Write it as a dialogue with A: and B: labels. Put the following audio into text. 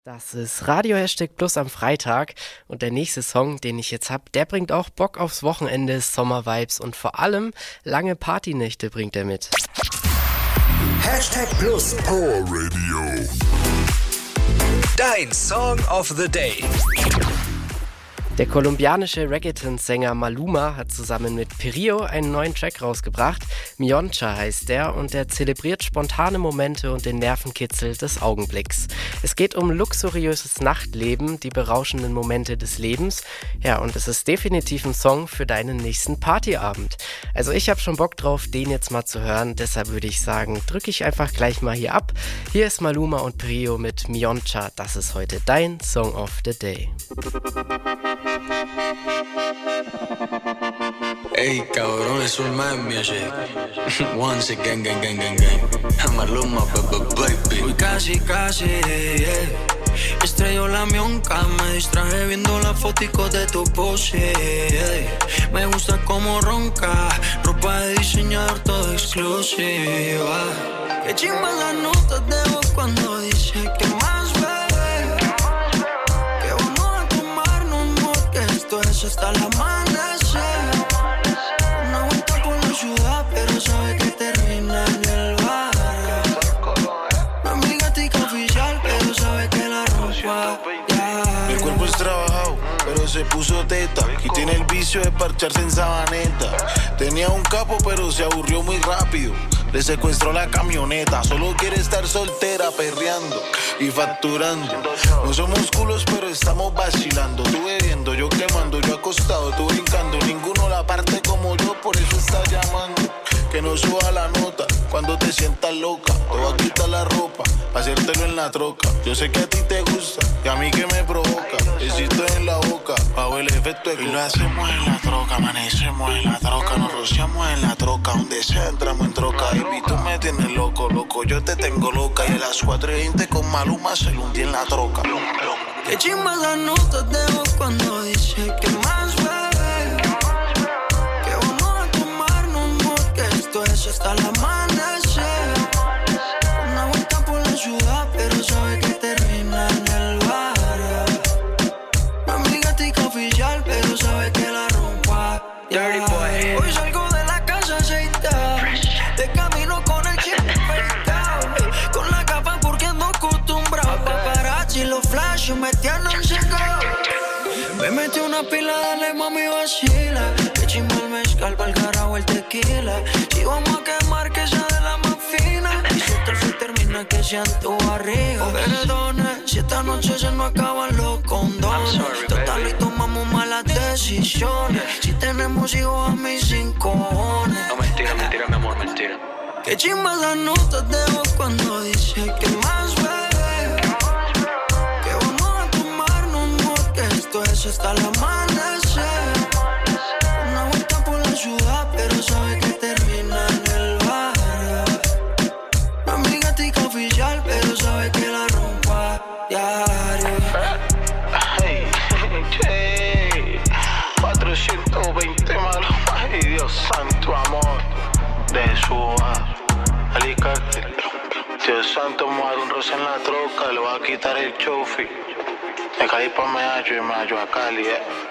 A: Das ist Radio Hashtag Plus am Freitag und der nächste Song, den ich jetzt hab, der bringt auch Bock aufs Wochenende, Sommervibes und vor allem lange Partynächte bringt er mit.
B: Hashtag Plus Power Radio. Dein Song of the Day.
A: Der kolumbianische Reggaeton-Sänger Maluma hat zusammen mit Pirillo einen neuen Track rausgebracht. Mioncha heißt der und der zelebriert spontane Momente und den Nervenkitzel des Augenblicks. Es geht um luxuriöses Nachtleben, die berauschenden Momente des Lebens. Ja, und es ist definitiv ein Song für deinen nächsten Partyabend. Also ich habe schon Bock drauf, den jetzt mal zu hören. Deshalb würde ich sagen, drücke ich einfach gleich mal hier ab. Hier ist Maluma und Pirillo mit Mioncha. Das ist heute dein Song of the Day.
C: Ey, cabrón, eso es más music. Once again, gang, gang, gang, gang. Maluma, baby. Uy, casi, yeah. Estrelló la mionca, me distraje viendo las foticos de tu pose. Me gusta como ronca, ropa de diseñador todo exclusiva. Qué chimba las notas de voz cuando dice que más bebé. Que vamos a tomarnos un que esto es hasta la amanecer. Una vuelta por la ciudad, pero sabe que termina en el barrio. No es mi gatica oficial, pero sabe que la ropa ya.
D: El cuerpo es trabajado, pero se puso teta y tiene el vicio de parcharse en Sabaneta. Tenía un capo, pero se aburrió muy rápido. Le secuestró la camioneta, solo quiere estar soltera, perreando y facturando. No somos culos, pero estamos vacilando. Tú bebiendo, yo quemando, yo acostado, tú brincando. Ninguno la parte como yo, por eso está llamando. Que no suba la nota cuando te sientas loca. Te voy a quitar la ropa, pa' hacértelo en la troca. Yo sé que a ti te gusta y a mí que me provoca. Besito en la boca, bajo el efecto de coca. Y lo hacemos en la troca, amanecemos en la troca. Nos rociamos en la troca, donde sea entramos en troca. Baby, tú me tienes loco, loco, yo te tengo loca. Y a las 4:20 con Maluma se lo hundí en la troca.
C: Qué chimba las notas de voz cuando dice que más bebé. Que vamos a tomarnos un que esto es hasta el amanecer. Una vuelta por la ciudad, pero sabe que termina en el barrio. No es mi gatica oficial, pero sabe que la rompa. Dirty boy. Hoy salgo de la casa aceitada, de camino con el chip afeitado, con la capa porque ando acostumbrado. Paparazzi, los flashes me tienen secado. Me metí una pila, dale mami vacila. Que chimba el mezcal, pa'l carajo el tequila. Si vamos a quemar que sea de la más fina. Y si esto se termina que sea en tu barriga. Perdone, si esta noche se nos acaban los condones. Total y tomamos malas decisiones. Si tenemos hijos a mí sin cojones.
E: No, mentira, mi amor, mentira.
C: Que chimba las notas de voz cuando dice que más bebé. Que vamos a tomarnos un que esto es hasta el amanecer. Una vuelta por la ciudad, pero sabe que termina en el barrio. No es mi gatica oficial, pero sabe que la rompa diario.
D: Hey, 420 malos. Ay, Dios santo amor. De su alicate. Dios santo, me voy a dar un roce en la troca. Le voy a quitar el chofi. Me caí pa' Medallo y me hallo a Cali,